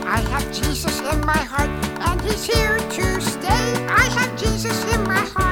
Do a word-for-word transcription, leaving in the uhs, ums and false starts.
I have Jesus in my heart, and He's here to stay. I have Jesus in my heart.